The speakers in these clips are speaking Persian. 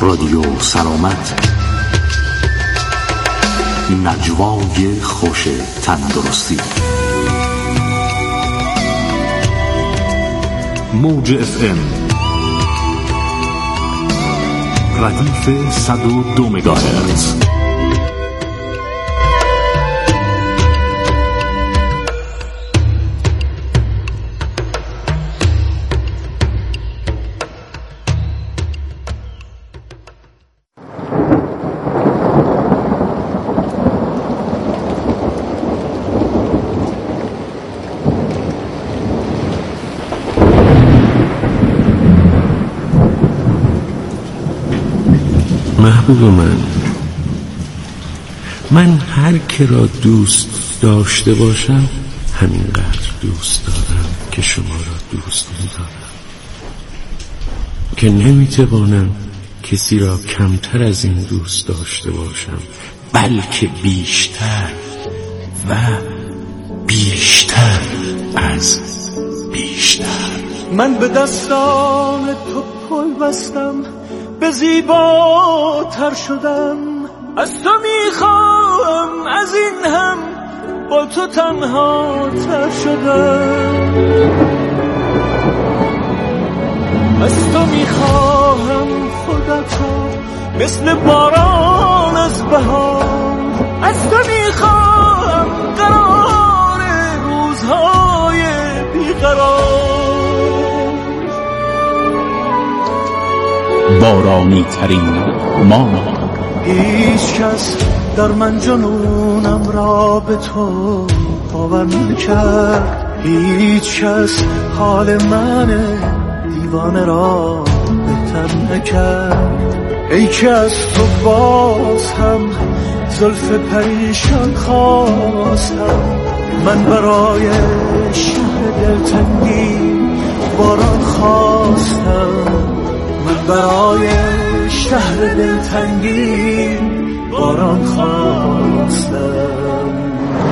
رادیو سلامت، نجوای خوش تندرستی. موج FM ردیف 102 مگاهرتز. محبوب من هر که را دوست داشته باشم همینقدر دوست دارم که شما را دوست می‌دارم، که نمیتوانم کسی را کمتر از این دوست داشته باشم، بلکه بیشتر و بیشتر از بیشتر. من به دستان تو پل بستم، به زیباتر شدم، از تو میخواهم از این هم با تو تنها تر شدم، از تو میخواهم خودت را مثل باران از بهار، از تو میخواهم قرار روزهای بیقرار. بارانی ترین ما، هیچ کس در من جنونم را به تو باور نکرد، هیچ کس حال من دیوانه را بهتر نکرد. ای که از تو باز هم زلف پریشان خواستم، من برای شهر دلتنگی باران خواستم، من برای شهر دلتنگی باران خواستم.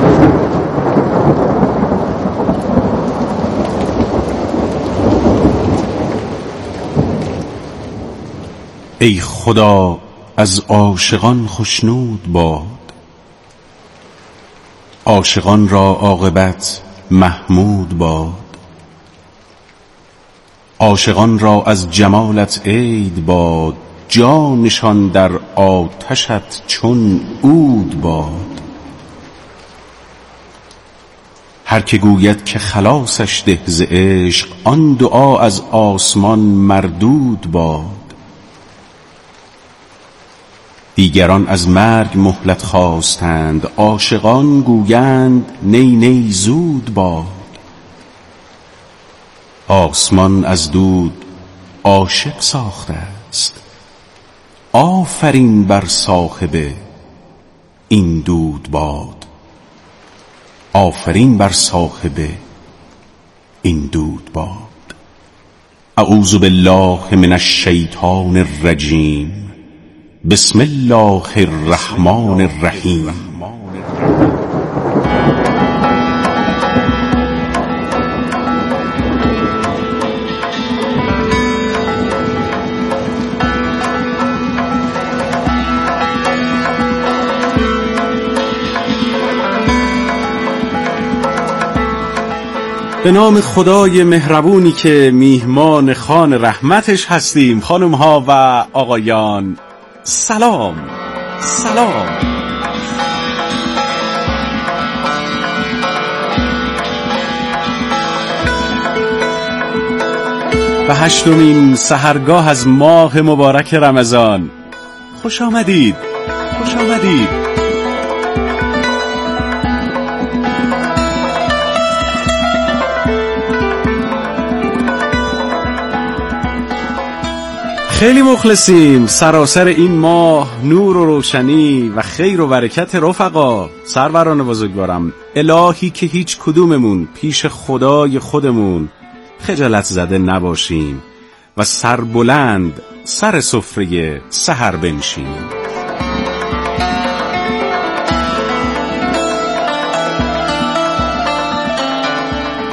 ای خدا از عاشقان خوشنود باد، عاشقان را عاقبت محمود باد، عاشقان را از جمالت عید باد، جانشان در آتشت چون عود باد. هر که گوید که خلاصش ده ز عشق، آن دعا از آسمان مردود باد. دیگران از مرگ مهلت خواستند، عاشقان گویند نی نی زود باد. آسمان از دود عاشق ساخته است، آفرین بر صاحب این دود باد، آفرین بر صاحب این دود باد. اعوذ بالله من الشیطان الرجیم، بسم الله الرحمن الرحیم. به نام خدای مهربونی که میهمان خوان رحمتش هستیم. خانم ها و آقایان سلام سلام. به 8مین سحرگاه از ماه مبارک رمضان خوش آمدید، خوش آمدید. خیلی مخلصیم. سراسر این ماه نور و روشنی و خیر و برکت رفقا. سروران بزرگوارم، الهی که هیچ کدوممون پیش خدای خودمون خجالت زده نباشیم و سربلند سر سفره سحر بنشینیم.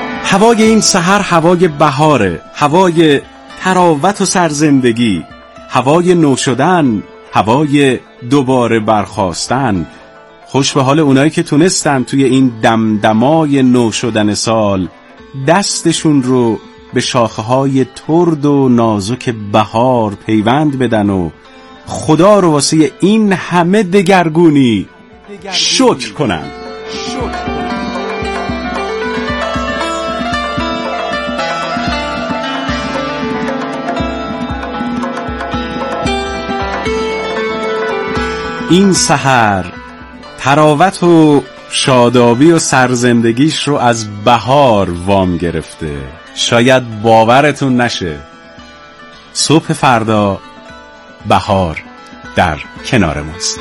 هوای این سحر هوای بهاره، هوای تراوت و سرزندگی، هوای نو شدن، هوای دوباره برخاستن. خوش به حال اونایی که تونستن توی این دمدمای نو شدن سال دستشون رو به شاخه‌های ترد و نازک بهار پیوند بدن و خدا رو واسه این همه دگرگونی شکر کنن. این سحر تراوت و شادابی و سرزندگیش رو از بهار وام گرفته. شاید باورتون نشه، صبح فردا بهار در کنار ماست.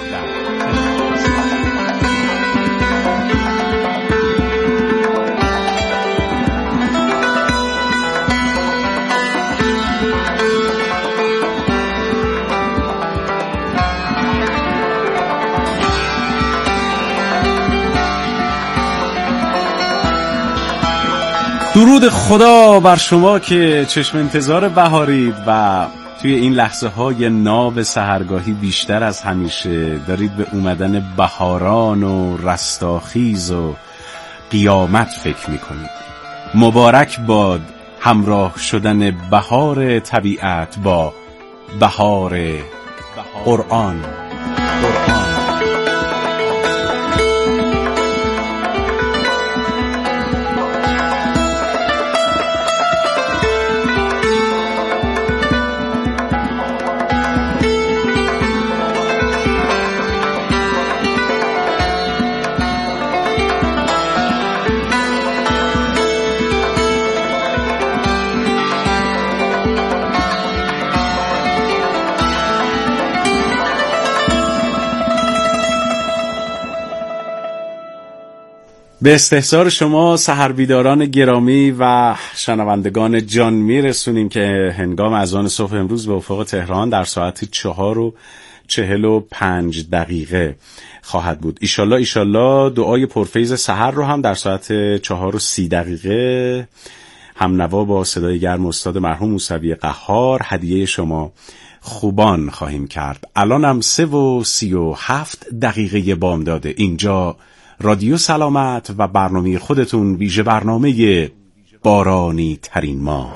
درود خدا بر شما که چشم انتظار بهارید و توی این لحظه های ناب سحرگاهی بیشتر از همیشه دارید به اومدن بهاران و رستاخیز و قیامت فکر میکنید. مبارک باد همراه شدن بهار طبیعت با بهار قرآن. به استحضار شما سحربیداران گرامی و شنوندگان جان میرسونیم که هنگام اذان صبح امروز به افق تهران در ساعت 4:45 خواهد بود. ایشالله دعای پرفیض سحر رو هم در ساعت 4:30 همنوا با صدای گرم استاد مرحوم موسوی قهار هدیه شما خوبان خواهیم کرد. الانم 3:37 بامداده. اینجا رادیو سلامت و برنامه خودتون، ویژه برنامه بارانی ترین ماه.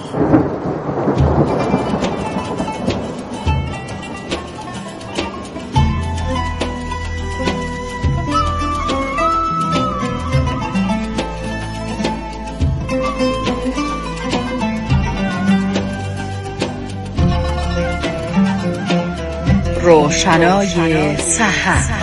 روشنای سحر.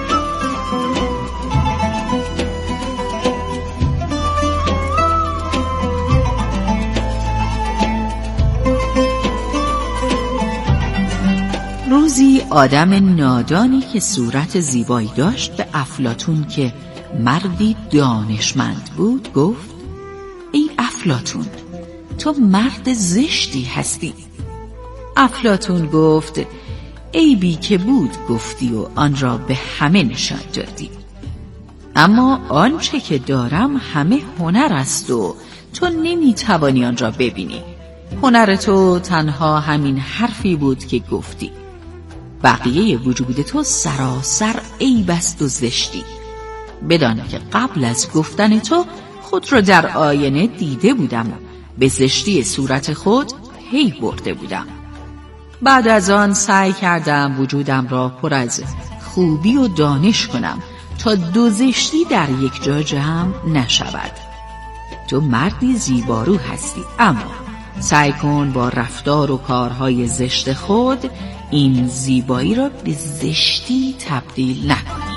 روزی آدم نادانی که صورت زیبایی داشت به افلاطون که مردی دانشمند بود گفت: ای افلاطون، تو مرد زشتی هستی. افلاطون گفت: عیبی که بود گفتی و آن را به همه نشان دادی، اما آنچه که دارم همه هنر است و تو نمیتوانی آن را ببینی. هنر تو تنها همین حرفی بود که گفتی. بقیه وجود تو سراسر عیب است و زشتی. بدان که قبل از گفتن تو خود را در آینه دیده بودم و به زشتی صورت خود پی برده بودم. بعد از آن سعی کردم وجودم را پر از خوبی و دانش کنم تا دو زشتی در یک جا جمع نشود. تو مردی زیبارو هستی، اما سعی کن با رفتار و کارهای زشت خود این زیبایی را به زشتی تبدیل نکنی.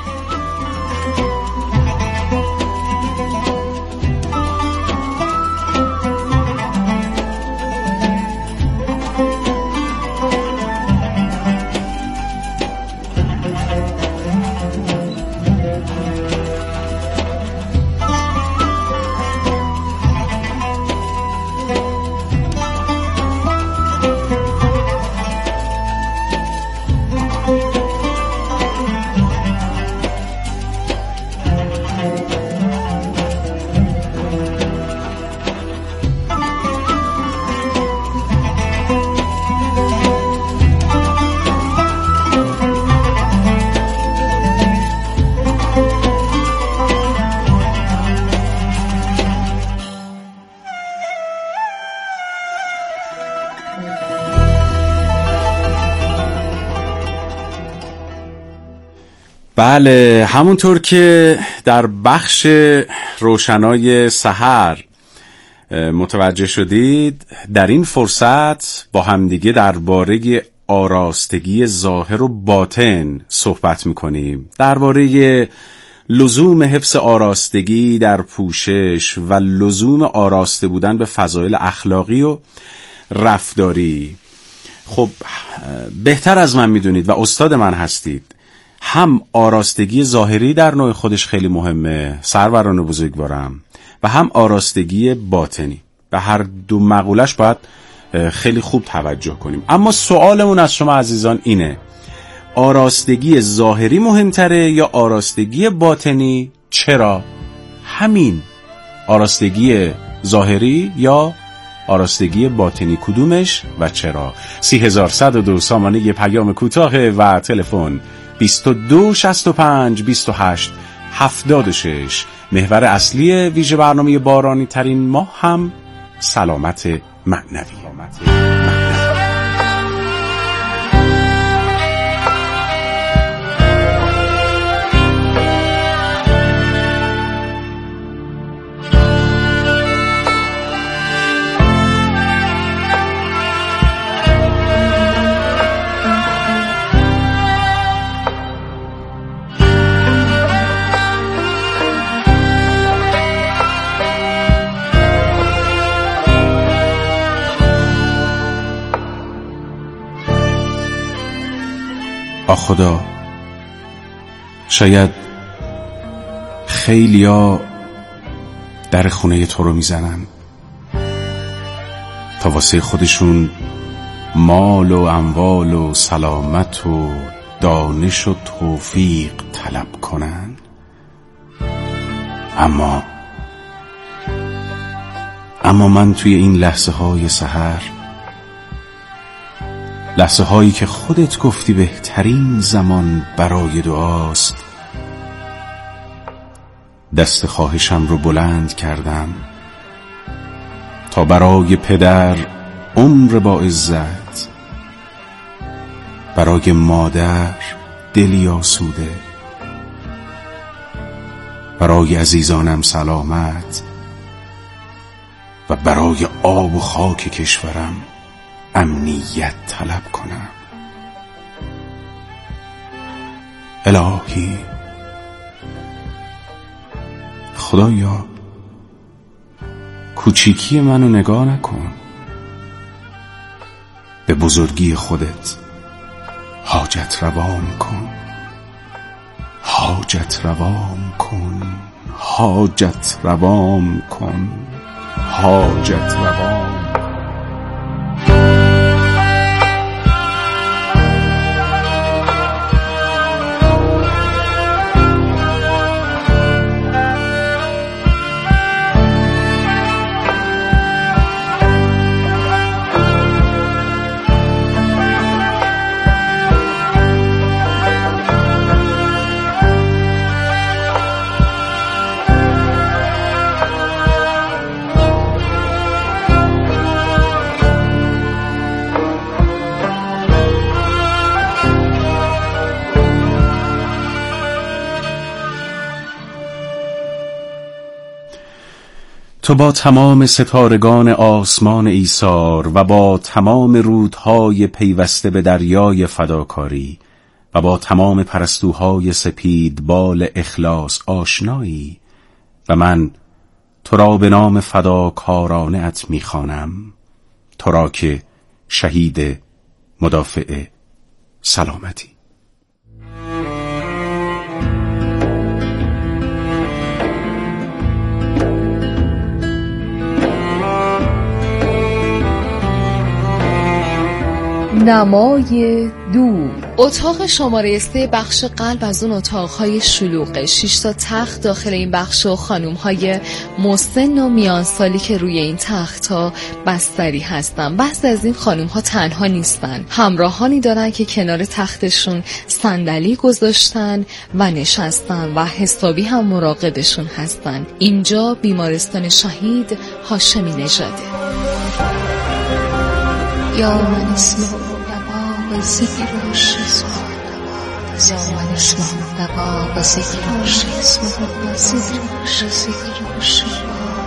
بله، همونطور که در بخش روشنای سحر متوجه شدید، در این فرصت با همدیگه درباره آراستگی ظاهر و باطن صحبت میکنیم، درباره لزوم حفظ آراستگی در پوشش و لزوم آراسته بودن به فضایل اخلاقی و رفتاری. خب بهتر از من میدونید و استاد من هستید، هم آراستگی ظاهری در نوع خودش خیلی مهمه سروران بزرگوارم، و هم آراستگی باطنی. به هر دو مقولش باید خیلی خوب توجه کنیم. اما سوالمون از شما عزیزان اینه: آراستگی ظاهری مهمتره یا آراستگی باطنی؟ چرا؟ همین، آراستگی ظاهری یا آراستگی باطنی، کدومش و چرا؟ 3102 سامانه پیام کوتاه و تلفن 22 65 28 76. محور اصلی ویژه برنامه بارانی ترین ماه هم سلامت معنوی. خدا، شاید خیلیا در خونه تو رو میزنن تا واسه خودشون مال و اموال و سلامت و دانش و توفیق طلب کنن، اما من توی این لحظه های سحر، لحظه هایی که خودت گفتی بهترین زمان برای دعاست، دست خواهشم رو بلند کردم تا برای پدر عمر با عزت، برای مادر دلی آسوده، برای عزیزانم سلامت و برای آب و خاک کشورم امنیت طلب کنم. الهی، خدایا، کوچیکی منو نگاه نکن، به بزرگی خودت حاجت روام کن، حاجت روام کن، حاجت روام کن، حاجت روام. تو با تمام ستارگان آسمان ایثار و با تمام رودهای پیوسته به دریای فداکاری و با تمام پرستوهای سپید بال اخلاص آشنایی و من تو را به نام فداکارانه ات میخوانم، تو را که شهید مدافع سلامتی. نمای دور. اتاق شماره 3 بخش قلب از اون اتاقهای شلوغه. 6 تا تخت داخل این بخش و خانومهای مسن و میان سالی که روی این تخت‌ها بستری هستن. بعضی از این خانومها تنها نیستن، همراهانی دارن که کنار تختشون صندلی گذاشتن و نشستن و حسابی هم مراقبشون هستن. اینجا بیمارستان شهید هاشمی نژاده. یا من اسمه دوا و ذکر و شیزم، یا من اسمه دوا و ذکر و شیزم و ذکر و شیزم.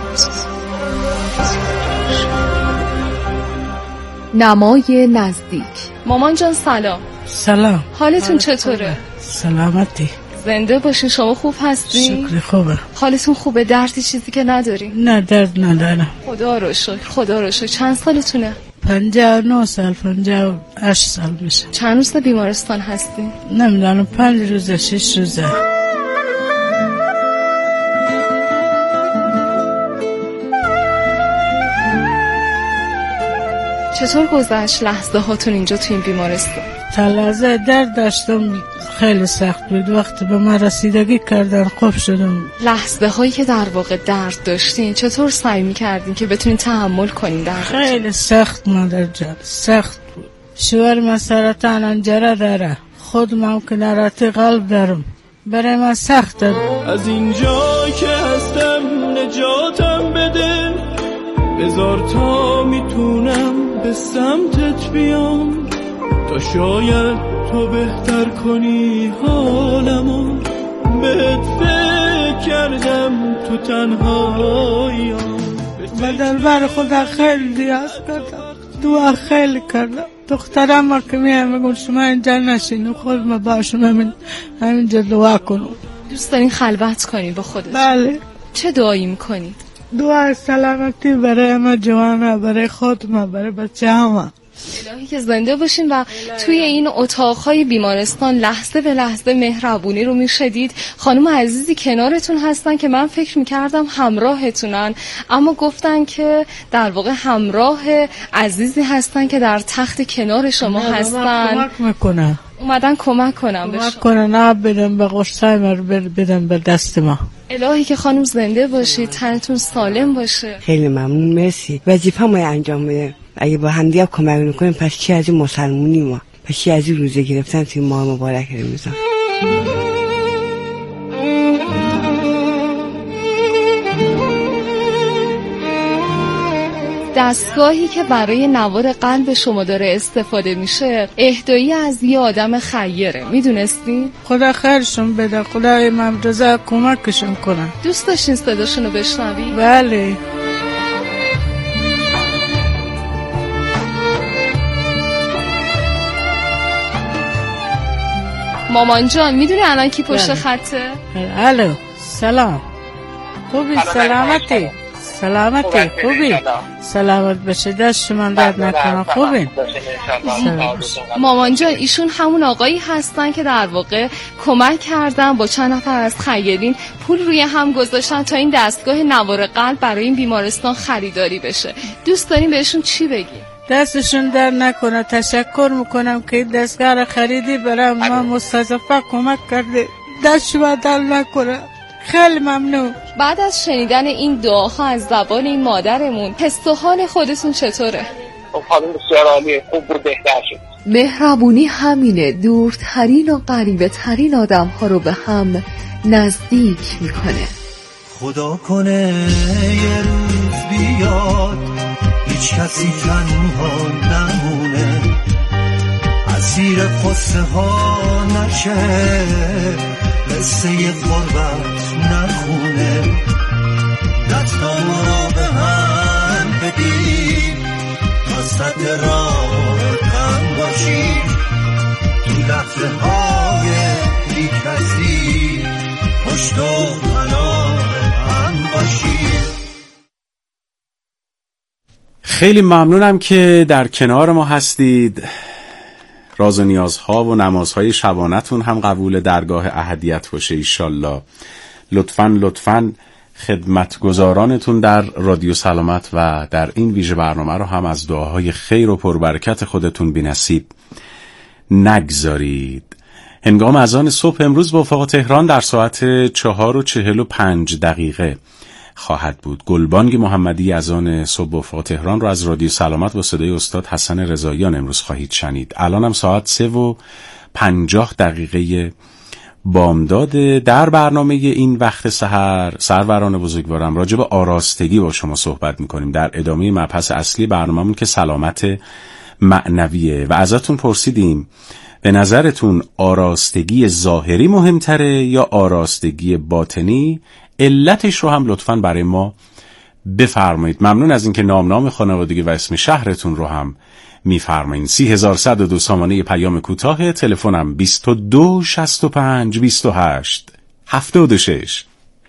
نمای نزدیک. مامان جان سلام. سلام. حالتون چطوره؟ سلامتی. زنده باشین. شما خوب هستین؟ شکر خوبه. حالتون خوبه؟ دردی چیزی که ندارین؟ نه درد ندارم. خدا رو شکر. خدا رو شکر. چند سالتونه؟ 59 سال 58 سال میشه. چند روز بیمارستان هستین؟ نمیدونم 5 روزه 6 روزه. چطور گذشت لحظه هاتون اینجا تو این بیمارستان؟ تا لحظه درد داشتم خیلی سخت بود. وقتی به من رسیدگی کردن خوب شدم. لحظه هایی که در واقع درد داشتین چطور سعی می‌کردین که بتونین تحمل کنین درد؟ خیلی سخت مادر جان، سخت بود. شوهر من سرطان انجره داره، خودم که نراتی قلب دارم، برای من سخته. از اینجا که هستم نجاتم بده، بذار تا میتونم به سمتت بیام، تا شاید تو بهتر کنی حالمو. بهت فکر کردم تو تنهاییام، بدل بر خدا خیلی دیاز کردم، دعا خیلی کردم. دخترم ما که میگم شما اینجا نشین، خود ما باشم همینجا دعا کنم. دوست دارین خلوت کنی با خودت؟ بله. چه دعایی میکنی؟ دعا سلامتی برای ما جوانا، برای خود ما، برای بچه ما. الهی که زنده باشین و توی این اتاقهای بیمارستان لحظه به لحظه مهربونی رو میشدید. خانم عزیزی کنارتون هستن که من فکر میکردم همراهتونن، اما گفتن که در واقع همراه عزیزی هستن که در تخت کنار شما هستن. کمک میکنن، اومدن کمک کنم بهشون. کمک کنن آب بدن به قرصای بدن به دست ما. الهی که خانم زنده باشید، تنتون سالم باشه. خیلی ممنون، مرسی. وظیفه ما انجام بده. اگه با هم دیگه کمک میکنیم پس چی از این مسلمونی ما، پس چی از این روزه گرفتن توی ماه مبارک رمضان. دستگاهی که برای نوار قلب شما داره استفاده میشه اهدایی از یه آدم خیره، میدونستی؟ خدا خیرشون بده، خدای ممرزه کمکشون کنن. دوست داشتین صداشون رو بشنوی؟ بله. مامان جان میدونی الان کی پشت خطه؟ الو سلام. خوبی؟ سلامتی؟ سلامتی؟ خوبی؟ سلامت بشه، دست شما درد نکنه. خوبین؟ مامان جان ایشون همون آقایی هستن که در واقع کمک کردن، با چند نفر از خیرین پول روی هم گذاشتن تا این دستگاه نوار قلب برای این بیمارستان خریداری بشه. دوست داریم بهشون چی بگی؟ دستشون در نکنه. تشکر میکنم که این دستگاه را خریدی، برای ما مستضعفه کمک کرده. دست شما در نکنه. خیلی ممنون. بعد از شنیدن این دعاها از زبان این مادرمون حس و حال خودتون چطوره؟ خانم بسیار عالیه، خوب بود، بهتر شد. مهربونی همینه، دورترین و غریبه ترین آدم ها رو به هم نزدیک میکنه. خدا کنه یه روز بیاد هیچ کسی تنها نمونه، اسیر قصه ها نشه، قصه غربت نخونه. دستامو رو به هم بدیم تا صد راه هم باشیم، تو لحظه های بی کسی پشت و پناه هم باشیم. خیلی ممنونم که در کنار ما هستید. راز و نیازها و نمازهای شبانتون هم قبول درگاه احدیت باشه ایشالله. لطفاً خدمتگزارانتون در رادیو سلامت و در این ویژه برنامه رو هم از دعاهای خیر و پربرکت خودتون بی‌نصیب نگذارید. هنگام اذان صبح امروز به افق تهران در ساعت 4:45 خواهد بود. گلبانگ محمدی اذان صبح به افق تهران رو از رادیو سلامت با صدای استاد حسن رضاییان امروز خواهید شنید. الان هم ساعت 3:50 بامداد. در برنامه این وقت سحر سروران بزرگوارم راجع به آراستگی با شما صحبت میکنیم در ادامه مبحث اصلی برنامه‌مون که سلامت معنویه و ازتون پرسیدیم به نظرتون آراستگی ظاهری مهمتره یا آراستگی باطنی؟ علتش رو هم لطفاً برای ما بفرمایید. ممنون از اینکه نام خانوادگی و اسم شهرتون رو هم میفرمایید. 3102 سامانه پیام کوتاه، تلفنم 22 65 28 76.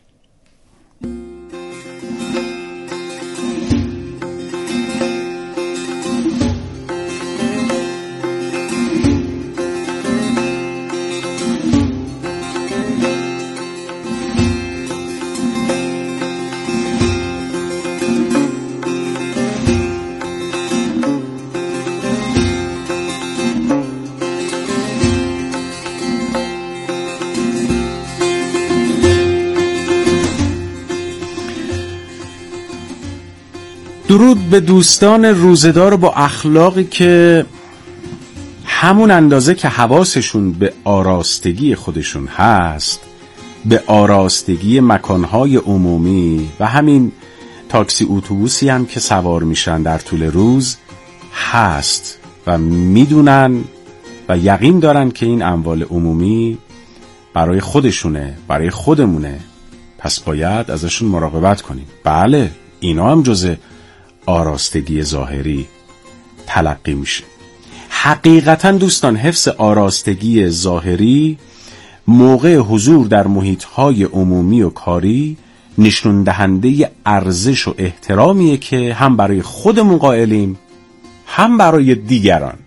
درود به دوستان روزدار با اخلاقی که همون اندازه که حواسشون به آراستگی خودشون هست، به آراستگی مکانهای عمومی و همین تاکسی اتوبوسی هم که سوار میشن در طول روز هست و میدونن و یقین دارن که این اموال عمومی برای خودشونه، برای خودمونه، پس باید ازشون مراقبت کنیم. بله، اینا هم جزء آراستگی ظاهری تلقی میشه. حقیقتا دوستان، حفظ آراستگی ظاهری موقع حضور در محیط‌های عمومی و کاری نشون دهنده ارزش و احترامیه که هم برای خودمون قائلیم هم برای دیگران.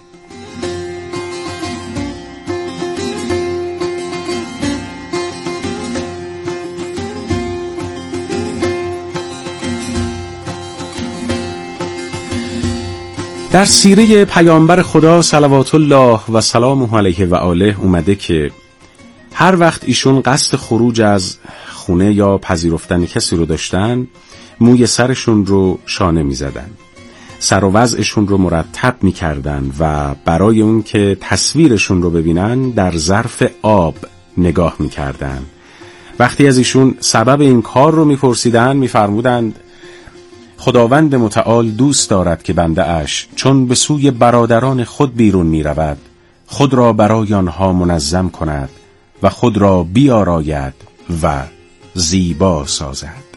در سیره پیامبر خدا صلوات الله و سلامه علیه و آله اومده که هر وقت ایشون قصد خروج از خونه یا پذیرفتن کسی رو داشتن، موی سرشون رو شانه می زدن، سر و وضعشون رو مرتب می کردن و برای اون که تصویرشون رو ببینن در ظرف آب نگاه می کردن. وقتی از ایشون سبب این کار رو می پرسیدن، می فرمودند خداوند متعال دوست دارد که بنده اش چون به سوی برادران خود بیرون می رود خود را برای آنها منظم کند و خود را بیاراید و زیبا سازد.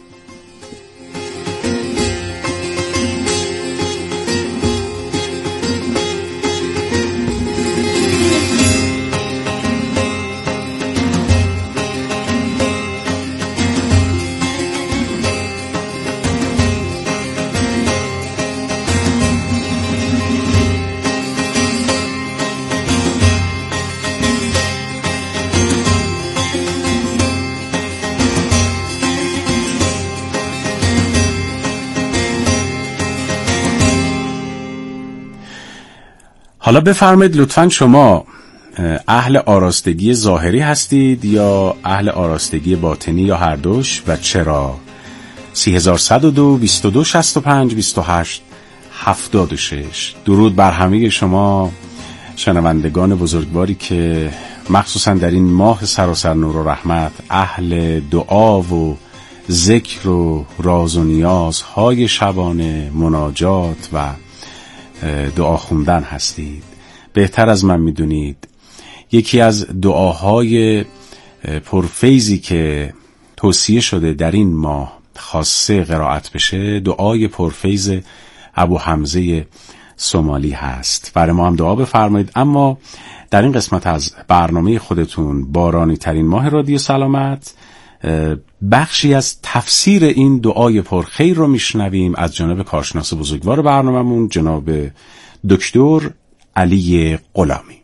حالا بفرمایید لطفاً شما اهل آراستگی ظاهری هستید یا اهل آراستگی باطنی یا هر دوش و چرا؟ 3102 22 65 28 76. درود بر همه شما شنوندگان بزرگواری که مخصوصاً در این ماه سراسر نور و رحمت اهل دعا و ذکر و راز و نیازهای شبانه، مناجات و دعا خوندن هستید. بهتر از من میدونید یکی از دعاهای پرفیضی که توصیه شده در این ماه خاصه قرائت بشه دعای پرفیض ابو حمزه سومالی هست. برای ما هم دعا بفرمایید. اما در این قسمت از برنامه خودتون بارانی ترین ماه رادیو سلامت بخشی از تفسیر این دعای پرخیر رو میشنویم از جانب کارشناس بزرگوار برنامه‌مون جناب دکتر علی غلامی.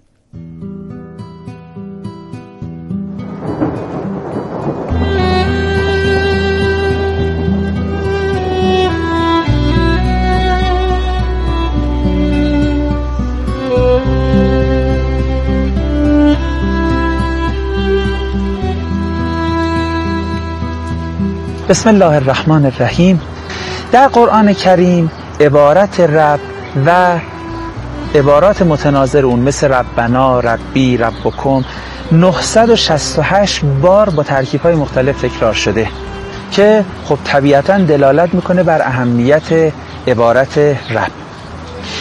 بسم الله الرحمن الرحیم. در قرآن کریم عبارت رب و عبارات متناظر اون مثل ربنا، ربی، ربکم 968 بار با ترکیب‌های مختلف تکرار شده که خب طبیعتاً دلالت میکنه بر اهمیت عبارت رب.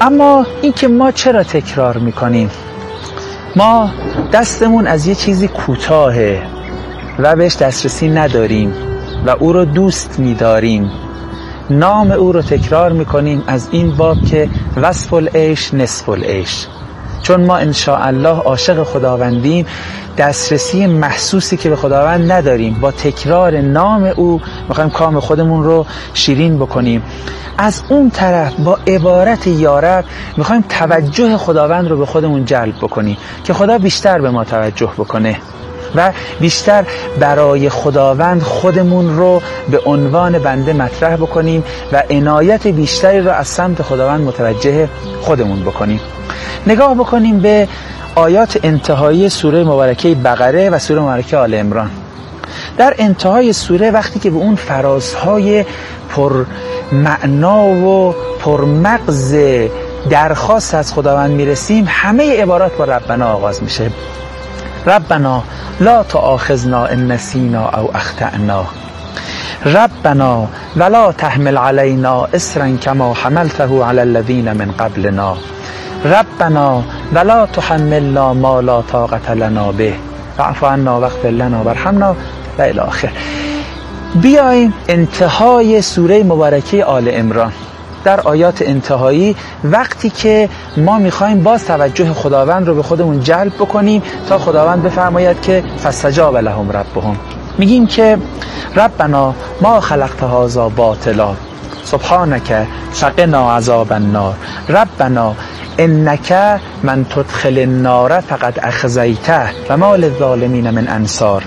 اما این که ما چرا تکرار میکنیم؟ ما دستمون از یه چیزی کوتاهه و بهش دسترسی نداریم و او رو دوست می‌داریم، نام او رو تکرار می‌کنیم از این باب که وصف العیش نصف العیش. چون ما انشاءالله عاشق خداوندیم، دسترسی محسوسی که به خداوند نداریم، با تکرار نام او می‌خوایم کام خودمون رو شیرین بکنیم. از اون طرف با عبارت یا رب می‌خوایم توجه خداوند رو به خودمون جلب بکنیم که خدا بیشتر به ما توجه بکنه و بیشتر برای خداوند خودمون رو به عنوان بنده مطرح بکنیم و عنایت بیشتری رو از سمت خداوند متوجه خودمون بکنیم. نگاه بکنیم به آیات انتهایی سوره مبارکه بقره و سوره مبارکه آل عمران. در انتهای سوره وقتی که به اون فرازهای پر معنا و پر مغز درخواست از خداوند میرسیم، همه عبارات با ربنا آغاز میشه. ربنا لا تؤاخذنا ان نسینا او اخطأنا، ربنا ولا تحمل علينا اصرا كما حملته على الذين من قبلنا، ربنا ولا تحملنا ما لا طاقة لنا به واعف عنا واغفر لنا وارحمنا و الی آخر. بیایم انتهای سوره مبارکه آل عمران. در آیات انتهایی وقتی که ما میخوایم باز توجه خداوند رو به خودمون جلب بکنیم تا خداوند بفرماید که فاستجاب لهم ربهم، میگیم که ربنا ما خلقت هذا باطلا سبحانك فقنا عذاب النار، ربنا انك من تدخل النار فقد اخزیته و ما للظالمین من انصار،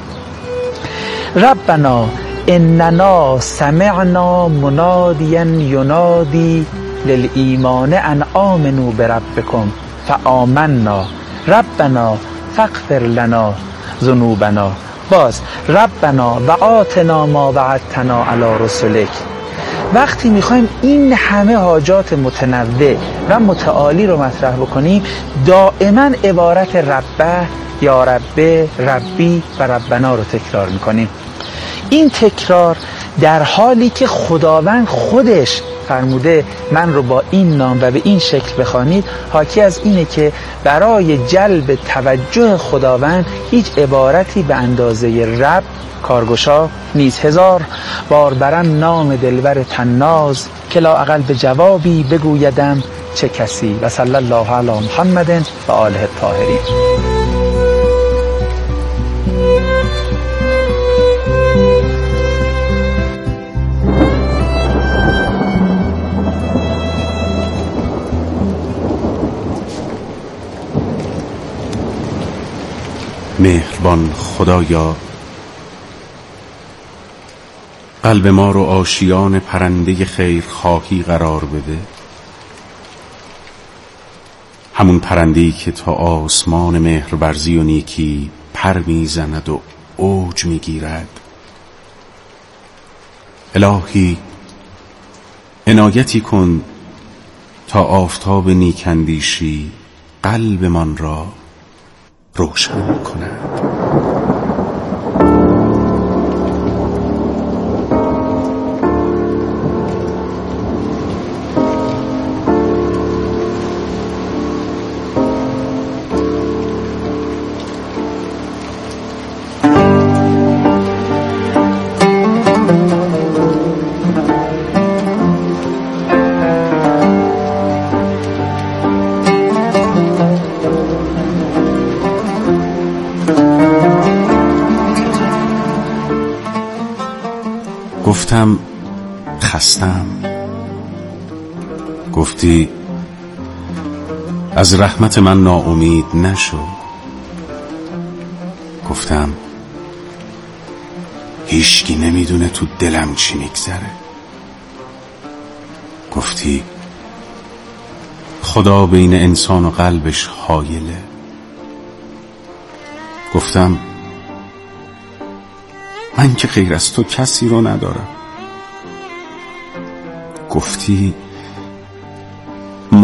ربنا اننا سمعنا منادیا ینادی للایمان ان آمنوا بربکم فآمنا ربنا فاغفر لنا ذنوبنا، باز ربنا و آتنا ما وعدتنا علی رسلک. وقتی میخوایم این همه حاجات متنوع و متعالی رو مطرح بکنیم، دائما عبارت ربه، یا ربه، ربی و ربنا رو تکرار میکنیم. این تکرار در حالی که خداوند خودش فرموده من رو با این نام و به این شکل بخوانید، حاکی از اینه که برای جلب توجه خداوند هیچ عبارتی به اندازه رب کارگشا نیست. 1000 بار برم نام دلبر تناز که لااقل به جوابی بگویدم چه کسی. و صلی الله علی محمد و آله الطاهرین. مهربان خدایا، قلب ما رو آشیان پرنده خیرخواهی قرار بده، همون پرنده‌ای که تا آسمان مهرورزی و نیکی پر میزند و اوج میگیرد. الهی عنایتی کن تا آفتاب نیکندیشی قلبمان را روشن کند. گفتم خستم، گفتی از رحمت من ناامید نشو، گفتم هیچکی نمیدونه تو دلم چی میگذره، گفتی خدا بین انسان و قلبش حایله، گفتم من که غیر از تو کسی رو ندارم، گفتی